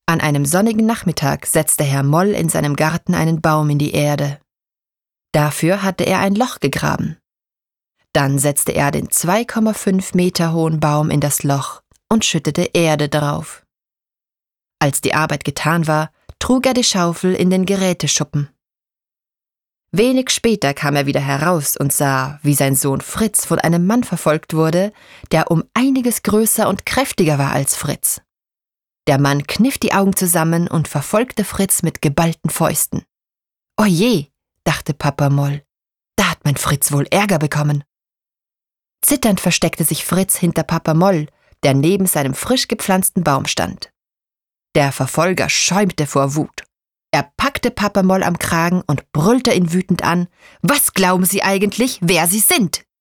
An einem sonnigen Nachmittag setzte Herr Moll in seinem Garten einen Baum in die Erde. Dafür hatte er ein Loch gegraben. Dann setzte er den 2,5 Meter hohen Baum in das Loch und schüttete Erde drauf. Als die Arbeit getan war, trug er die Schaufel in den Geräteschuppen. Wenig später kam er wieder heraus und sah, wie sein Sohn Fritz von einem Mann verfolgt wurde, der um einiges größer und kräftiger war als Fritz. Der Mann kniff die Augen zusammen und verfolgte Fritz mit geballten Fäusten. »Oje«, dachte Papa Moll, »da hat mein Fritz wohl Ärger bekommen.« Zitternd versteckte sich Fritz hinter Papa Moll, der neben seinem frisch gepflanzten Baum stand. Der Verfolger schäumte vor Wut. Er packte Papa Moll am Kragen und brüllte ihn wütend an: »Was glauben Sie eigentlich, wer Sie sind?«